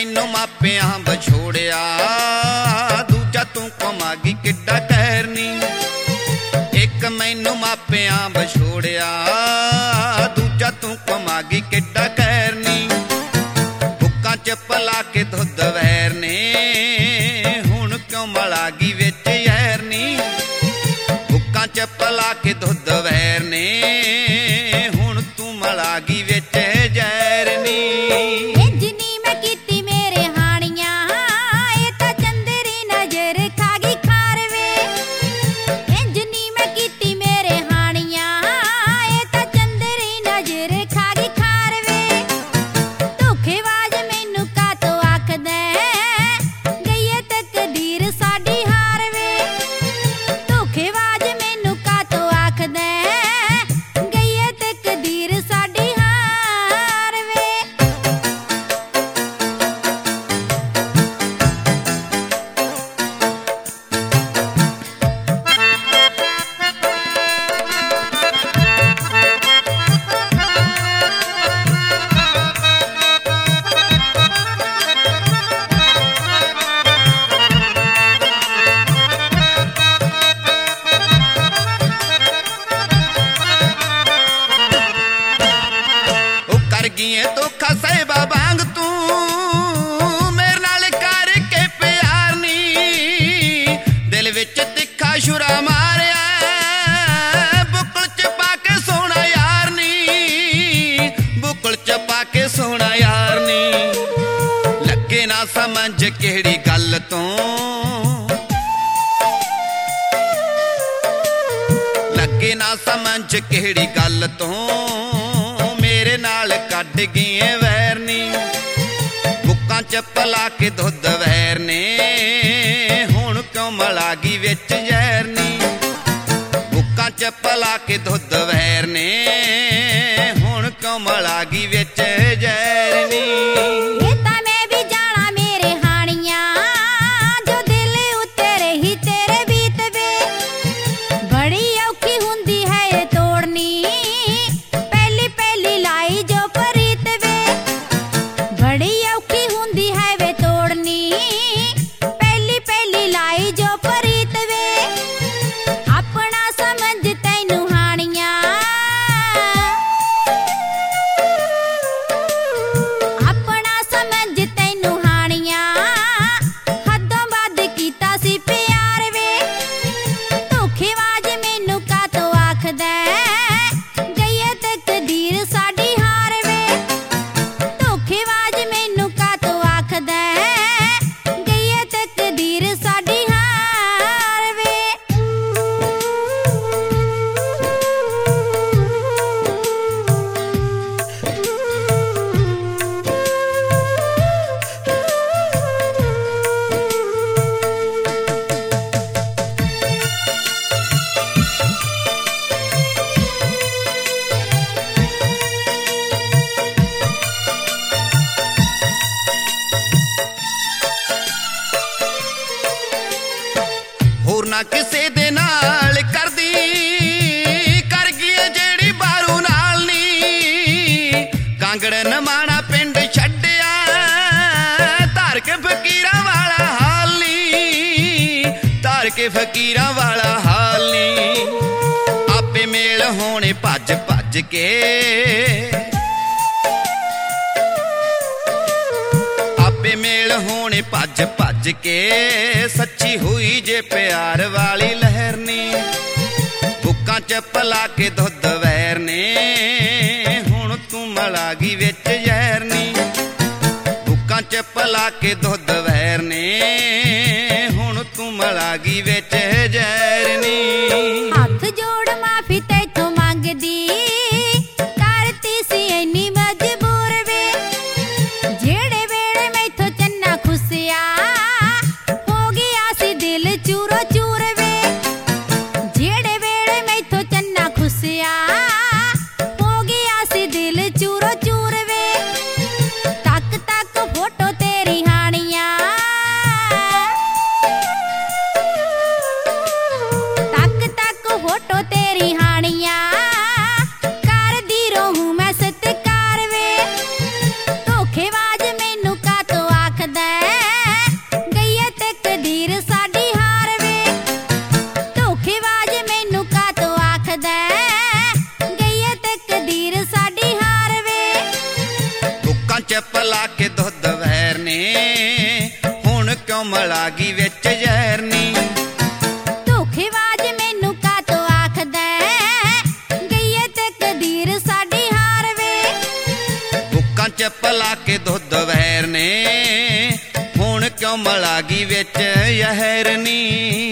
मैनू मापियां बछोड़िया दूजा तू कमागी किड्डा कहर नी। एक मैनू मापियां बछोड़िया दूजा तू कमागी किड्डा कहर नी। बुक्कां च पला के दुध वैर ने हुण क्यों मलागी विच जहर नी। बुक्कां च पला के दुध वैर ने हुण तू मलागी विच जहर नी। धोखा सहबा वांग तू मेरे नाल करके प्यार नी। दिल विच तिखा शुरा मारिया बुकल च पाके सोना यार नी। बुकल च पाके सोना यार नी। लगे ना समझ केड़ी गल तो लगे ना समझ केड़ी गल तो मेरे नाल कट गई वैर नी। बुक्कां च पला के दुध वैर ने हुण क्यों मलागी विच जहर नी। बुक्कां च पला के दुध वैर ने हुण क्यों मलागी विच जहर नी। ना किसे दे नाल करदी कर गई जेड़ी बारू नाल नी। कांगड़ नमाणा पिंड छड्डिया धार के फकीरां वाला हाल नी। धार के फकीरां वाला हाल नी। आपे मेल होने भज भज के आपे मेल होने भज भज के सच्ची हुई जे प्यार वाली लहर नी। बुक्कां च पला के दुध वैर ने हुण तू मलागी विच जहर नी। बुक्कां च पला के दुध वैर ने हुण तू मलागी विच जहर नी। हाथ जोड़ माफी तैथों मंगदी करती सी इन्नी मजबूर वे। जेड़े वेले मैथों चन्ना खुसिया हो गया सी दिल चूरो चूर वे। जेड़े वेले मैथों चन्ना खुसिया हो गया सी दिल चूरो चूर वे। तक तक फोटो तेरी हानिया ਹੁਣ ਕਿਉਂ ਮਿਲਾ ਗਈ ਵਿੱਚ ਜ਼ਹਿਰ ਨੀ। ਧੋਖੇਬਾਜ਼ ਮੈਨੂੰ ਕਾਤੋਂ ਆਖਦਾ ਗਈ ਏ ਤਕਦੀਰ ਸਾਡੀ ਹਾਰ ਵੇ। ਬੁੱਕਾਂ ਚ ਪਲਾ ਕੇ ਦੁੱਧ ਵਹਿਰ ਨੇ ਹੁਣ ਕਿਉਂ ਮਿਲਾ ਗਈ ਵਿੱਚ ਜ਼ਹਿਰ ਨੀ।